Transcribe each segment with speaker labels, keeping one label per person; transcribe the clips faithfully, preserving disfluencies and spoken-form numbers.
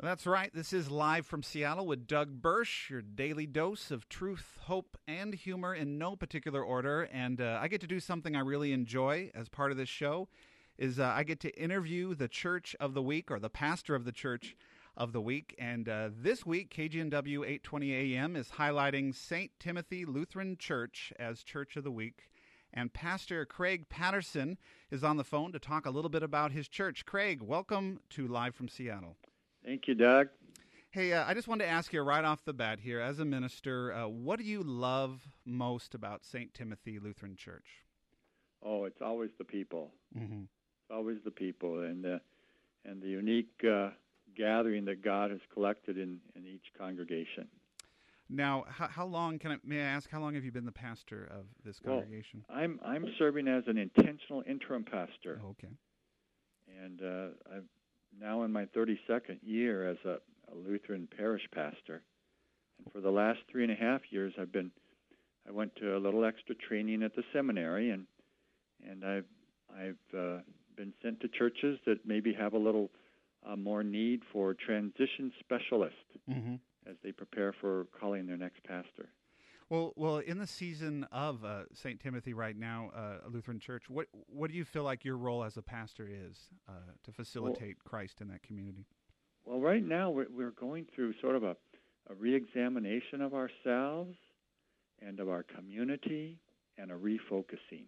Speaker 1: That's right. This is Live from Seattle with Doug Birsch, your daily dose of truth, hope, and humor in no particular order. And uh, I get to do something I really enjoy as part of this show, is uh, I get to interview the church of the week or the pastor of the church of the week. And uh, this week, K G N W eight twenty A M is highlighting Saint Timothy Lutheran Church as Church of the Week. And Pastor Craig Patterson is on the phone to talk a little bit about his church. Craig, welcome to Live from Seattle.
Speaker 2: Thank you, Doug.
Speaker 1: Hey, uh, I just wanted to ask you right off the bat here, as a minister, uh, what do you love most about Saint Timothy Lutheran Church?
Speaker 2: Oh, it's always the people.
Speaker 1: Mm-hmm.
Speaker 2: It's always the people and the, and the unique uh, gathering that God has collected in, in each congregation.
Speaker 1: Now, how, how long, can I, may I ask, how long have you been the pastor of this congregation?
Speaker 2: Well, I'm, I'm serving as an intentional interim pastor.
Speaker 1: Oh, okay.
Speaker 2: And uh, I've now in my thirty-second year as a, a Lutheran parish pastor. And for the last three and a half years, I've been, I went to a little extra training at the seminary, and and I've, I've uh, been sent to churches that maybe have a little uh, more need for transition specialists
Speaker 1: mm-hmm.
Speaker 2: as they prepare for calling their next pastor.
Speaker 1: Well, well, in the season of uh, Saint Timothy right now, uh, a Lutheran church, what what do you feel like your role as a pastor is uh, to facilitate well, Christ in that community?
Speaker 2: Well, right now we're, we're going through sort of a, a re-examination of ourselves and of our community and a refocusing.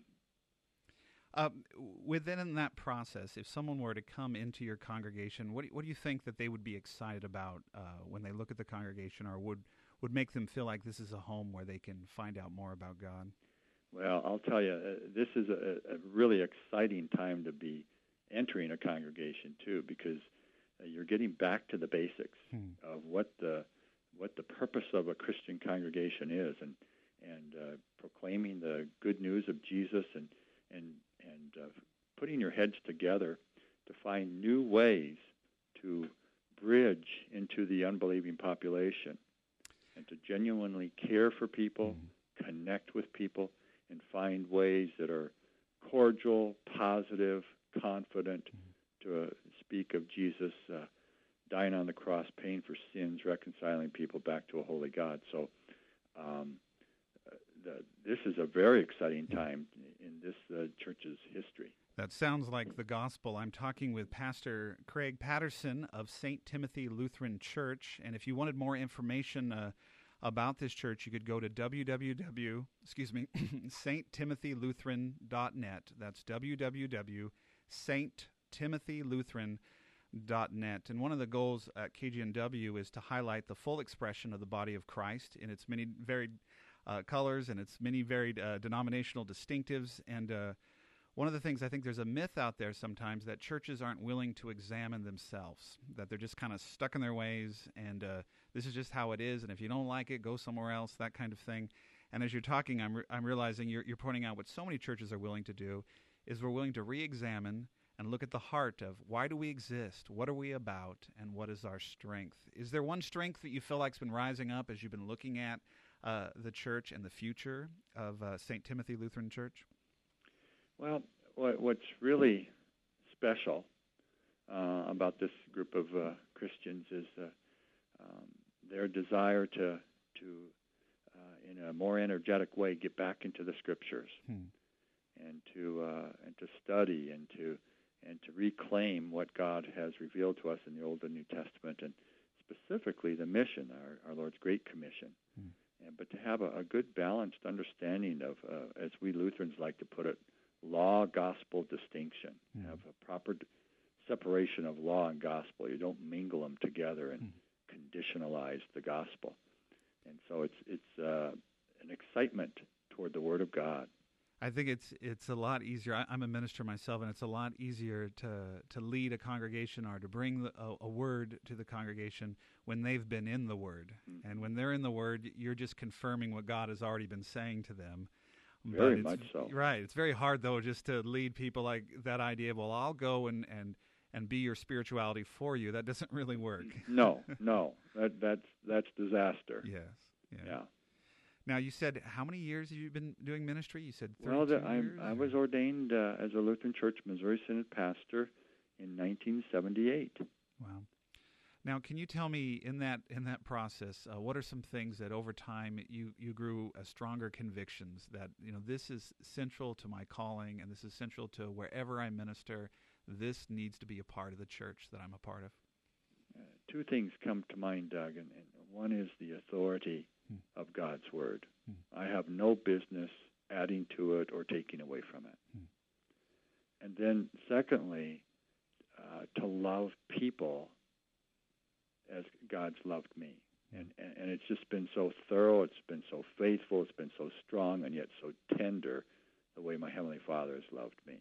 Speaker 1: Uh, within that process, if someone were to come into your congregation, what do, what do you think that they would be excited about uh, when they look at the congregation, or would would make them feel like this is a home where they can find out more about God?
Speaker 2: Well, I'll tell you, uh, this is a, a really exciting time to be entering a congregation, too, because uh, you're getting back to the basics
Speaker 1: hmm.
Speaker 2: of what the what the purpose of a Christian congregation is, and and uh, proclaiming the good news of Jesus, and and and uh, putting your heads together to find new ways to bridge into the unbelieving population, and to genuinely care for people, mm-hmm. connect with people, and find ways that are cordial, positive, confident, mm-hmm. to uh, speak of Jesus uh, dying on the cross, paying for sins, reconciling people back to a holy God. So um, the, this is a very exciting time in this uh, church's history.
Speaker 1: That sounds like the gospel. I'm talking with Pastor Craig Patterson of Saint Timothy Lutheran Church, and if you wanted more information uh, about this church, you could go to www. Excuse me, saint timothy lutheran dot net. That's www dot saint timothy lutheran dot net. And one of the goals at K G N W is to highlight the full expression of the body of Christ in its many varied uh, colors and its many varied uh, denominational distinctives. And uh, one of the things, I think there's a myth out there sometimes that churches aren't willing to examine themselves, that they're just kind of stuck in their ways, and uh, this is just how it is, and if you don't like it, go somewhere else, that kind of thing. And as you're talking, I'm re- I'm realizing you're, you're pointing out what so many churches are willing to do is we're willing to re-examine and look at the heart of why do we exist, what are we about, and what is our strength. Is there one strength that you feel like's been rising up as you've been looking at uh, the church and the future of uh, Saint Timothy Lutheran Church?
Speaker 2: Well, what, what's really special uh, about this group of uh, Christians is uh, um, their desire to, to uh, in a more energetic way, get back into the Scriptures
Speaker 1: hmm.
Speaker 2: and to uh, and to study and to and to reclaim what God has revealed to us in the Old and New Testament, and specifically the mission, our, our Lord's Great Commission.
Speaker 1: Hmm.
Speaker 2: And, but to have a, a good balanced understanding of, uh, as we Lutherans like to put it, law-gospel distinction.
Speaker 1: Mm.
Speaker 2: Have a proper d- separation of law and gospel. You don't mingle them together and
Speaker 1: mm.
Speaker 2: conditionalize the gospel. And so it's it's uh, an excitement toward the Word of God.
Speaker 1: I think it's it's a lot easier. I, I'm a minister myself, and it's a lot easier to to lead a congregation or to bring the, a, a word to the congregation when they've been in the Word. Mm. And when they're in the Word, you're just confirming what God has already been saying to them.
Speaker 2: Very much so.
Speaker 1: Right. It's very hard, though, just to lead people like that idea of, well, I'll go and, and, and be your spirituality for you. That doesn't really work.
Speaker 2: No, no. That, that's that's disaster.
Speaker 1: Yes. Yeah.
Speaker 2: yeah.
Speaker 1: Now, you said, how many years have you been doing ministry? You said thirty-two
Speaker 2: well, the,
Speaker 1: years?
Speaker 2: I, I was ordained uh, as a Lutheran Church Missouri Synod pastor in nineteen seventy-eight.
Speaker 1: Wow. Now, can you tell me in that in that process, uh, what are some things that over time you, you grew uh, stronger convictions that, you know, this is central to my calling and this is central to wherever I minister, this needs to be a part of the church that I'm a part of?
Speaker 2: Uh, two things come to mind, Doug, and, and one is the authority hmm. of God's Word. Hmm. I have no business adding to it or taking away from it. Hmm. And then secondly, uh, to love people as God's loved me. And, and and it's just been so thorough, it's been so faithful, it's been so strong, and yet so tender, the way my Heavenly Father has loved me.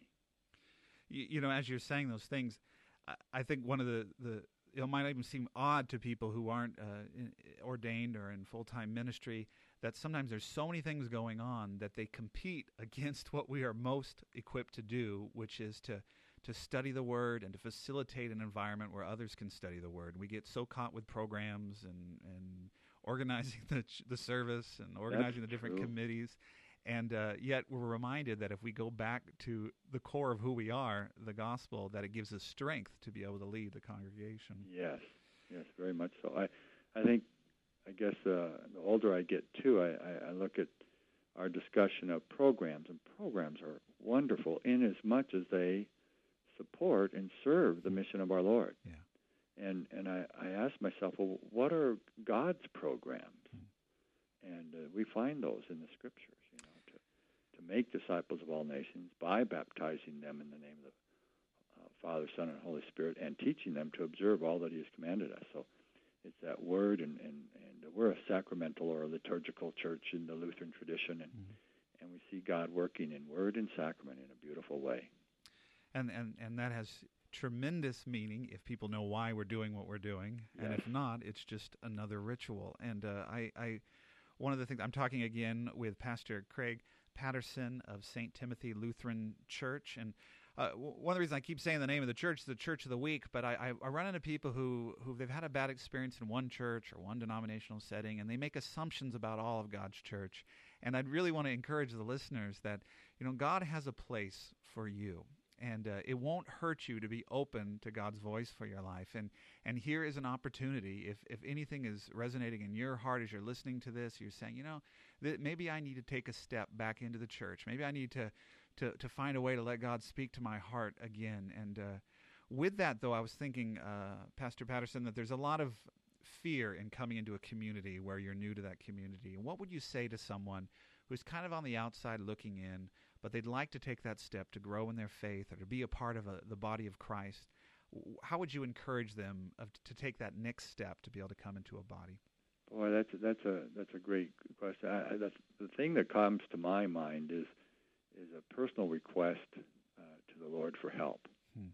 Speaker 1: You, you know, as you're saying those things, I, I think one of the, the, it might even seem odd to people who aren't uh, in, ordained or in full-time ministry, that sometimes there's so many things going on that they compete against what we are most equipped to do, which is to to study the Word and to facilitate an environment where others can study the Word. We get so caught with programs and, and organizing the the service and organizing That's the different true. committees, and uh, yet we're reminded that if we go back to the core of who we are, the gospel, that it gives us strength to be able to lead the congregation.
Speaker 2: Yes, yes, very much so. I, I think, I guess uh, the older I get too, I, I, I look at our discussion of programs, and programs are wonderful in as much as they support and serve the mission of our Lord.
Speaker 1: Yeah.
Speaker 2: And and I, I ask myself, well, what are God's programs? Mm. And uh, we find those in the Scriptures, you know, to, to make disciples of all nations by baptizing them in the name of the uh, Father, Son, and Holy Spirit, and teaching them to observe all that He has commanded us. So it's that Word, and, and, and we're a sacramental or a liturgical church in the Lutheran tradition, and, mm. and we see God working in Word and sacrament in a beautiful way.
Speaker 1: And, and and that has tremendous meaning if people know why we're doing what we're doing, yes. And if not, it's just another ritual. And uh, I, I, one of the things, I'm talking again with Pastor Craig Patterson of Saint Timothy Lutheran Church, and uh, one of the reasons I keep saying the name of the church is the Church of the Week, but I, I, I run into people who, who they've had a bad experience in one church or one denominational setting, and they make assumptions about all of God's church. And I'd really want to encourage the listeners that, you know, God has a place for you. And uh, it won't hurt you to be open to God's voice for your life. And and here is an opportunity. If if anything is resonating in your heart as you're listening to this, you're saying, you know, th- maybe I need to take a step back into the church. Maybe I need to, to, to find a way to let God speak to my heart again. And uh, with that, though, I was thinking, uh, Pastor Patterson, that there's a lot of fear in coming into a community where you're new to that community. And what would you say to someone who's kind of on the outside looking in, but they'd like to take that step to grow in their faith or to be a part of a, the body of Christ? How would you encourage them of, to take that next step to be able to come into a body?
Speaker 2: Boy, that's a, that's a that's a great question. I, I, that's the thing that comes to my mind is is a personal request uh, to the Lord for help, hmm.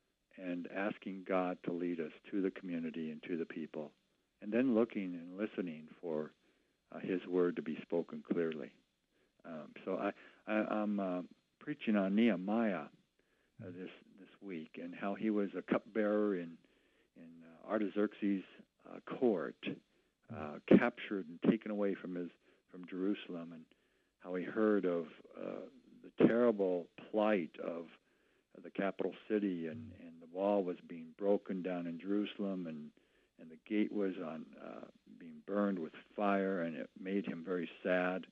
Speaker 2: and asking God to lead us to the community and to the people, and then looking and listening for uh, His word to be spoken clearly. Um, so I, I, I'm uh, preaching on Nehemiah uh, this this week, and how he was a cupbearer in in uh, Artaxerxes' uh, court, uh, captured and taken away from his from Jerusalem, and how he heard of uh, the terrible plight of uh, the capital city, and, and the wall was being broken down in Jerusalem, and and the gate was on uh, being burned with fire, and it made him very sad.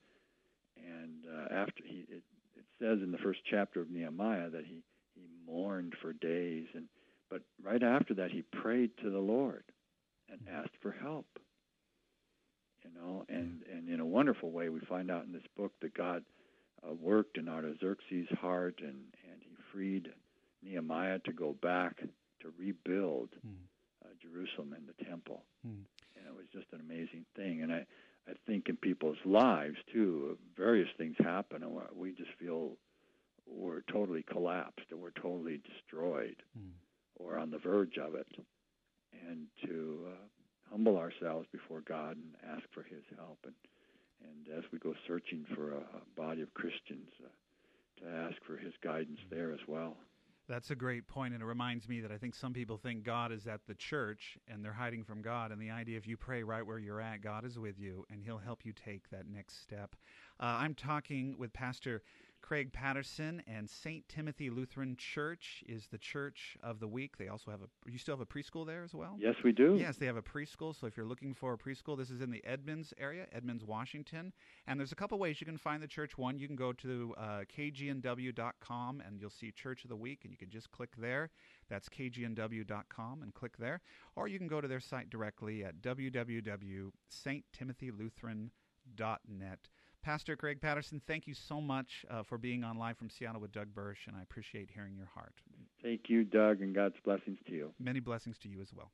Speaker 2: And uh, after he, it, it says in the first chapter of Nehemiah that he, he mourned for days, and but right after that he prayed to the Lord and asked for help. You know, and, and in a wonderful way we find out in this book that God uh, worked in Artaxerxes' heart, and, and he freed Nehemiah to go back to rebuild mm. uh, Jerusalem and the temple. Mm. And it was just an amazing thing. And I, I think in people's lives, too, various things happen, and we just feel we're totally collapsed, or we're totally destroyed, mm. or on the verge of it. And to uh, humble ourselves before God and ask for His help. And, and as we go searching for a, a body of Christians, uh, to ask for His guidance there as well.
Speaker 1: That's a great point, and it reminds me that I think some people think God is at the church and they're hiding from God, and the idea if you pray right where you're at, God is with you and He'll help you take that next step. Uh, I'm talking with Pastor Craig Patterson, and Saint Timothy Lutheran Church is the church of the week. They also have a, you still have a preschool there as well?
Speaker 2: Yes, we do.
Speaker 1: Yes, they have a preschool. So if you're looking for a preschool, this is in the Edmonds area, Edmonds, Washington. And there's a couple ways you can find the church. One, you can go to uh, k g n w dot com and you'll see Church of the Week, and you can just click there. That's k g n w dot com and click there. Or you can go to their site directly at w w w dot st timothy lutheran dot net. Pastor Craig Patterson, thank you so much uh, for being on Live from Seattle with Doug Burch, and I appreciate hearing your heart.
Speaker 2: Thank you, Doug, and God's blessings to you.
Speaker 1: Many blessings to you as well.